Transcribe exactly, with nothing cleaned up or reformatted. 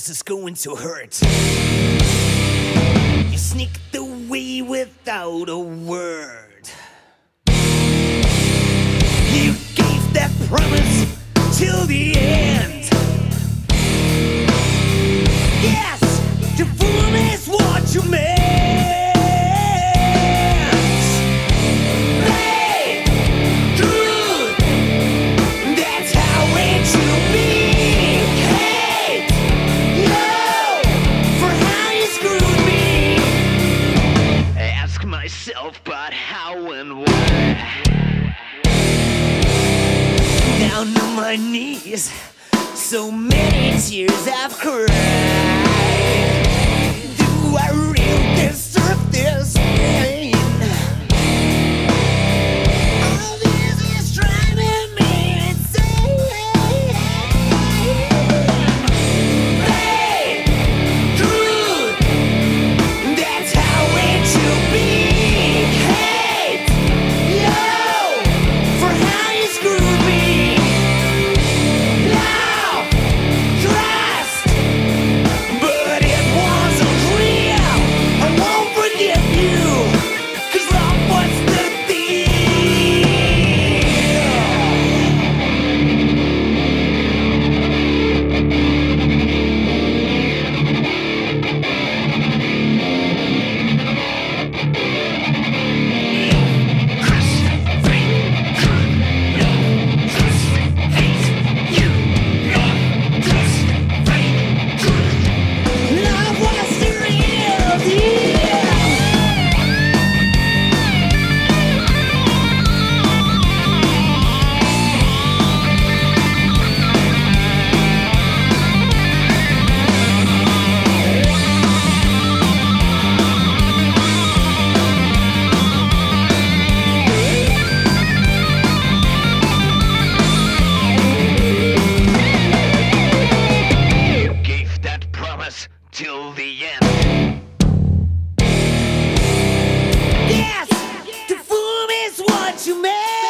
this is going to hurt. You sneaked away without a word. You gave that promise till the end. Yes, to fool me is what you meant. Myself, but how and why? Down on my knees, so many tears I've cried. Do I really deserve this pain? All this is driving me insane. Hey, good, that's how it should be. Till the end. Yes, to fool me is what you meant.